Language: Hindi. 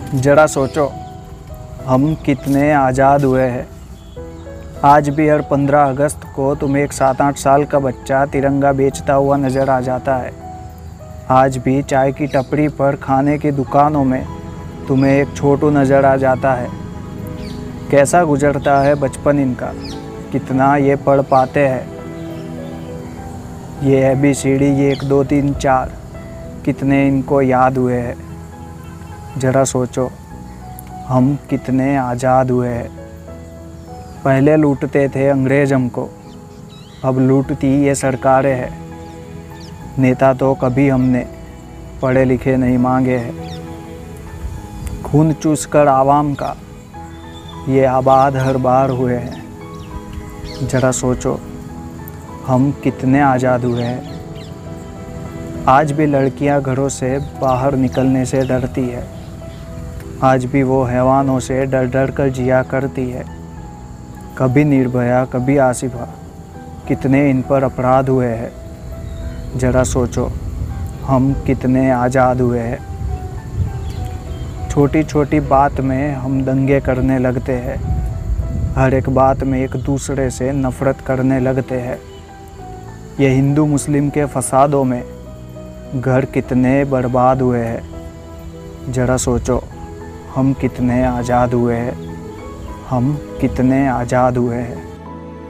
ज़रा सोचो, हम कितने आज़ाद हुए हैं। आज भी हर 15 अगस्त को तुम्हें एक 7-8 साल का बच्चा तिरंगा बेचता हुआ नज़र आ जाता है। आज भी चाय की टपरी पर, खाने की दुकानों में तुम्हें एक छोटू नज़र आ जाता है। कैसा गुजरता है बचपन इनका, कितना ये पढ़ पाते हैं। ये ABCD, ये 1 2 3 4 कितने इनको याद हुए हैं। ज़रा सोचो, हम कितने आज़ाद हुए हैं। पहले लूटते थे अंग्रेज़ हमको, अब लूटती ये सरकारें हैं। नेता तो कभी हमने पढ़े लिखे नहीं मांगे हैं। खून चूसकर आवाम का ये आबाद हर बार हुए हैं। ज़रा सोचो, हम कितने आज़ाद हुए हैं। आज भी लड़कियां घरों से बाहर निकलने से डरती है। आज भी वो हैवानों से डर डर कर जिया करती है। कभी निर्भया, कभी आसिफा, कितने इन पर अपराध हुए हैं। ज़रा सोचो, हम कितने आज़ाद हुए हैं। छोटी छोटी बात में हम दंगे करने लगते हैं। हर एक बात में एक दूसरे से नफ़रत करने लगते हैं। ये हिंदू मुस्लिम के फसादों में घर कितने बर्बाद हुए हैं। ज़रा सोचो, हम कितने आज़ाद हुए हैं। हम कितने आज़ाद हुए हैं।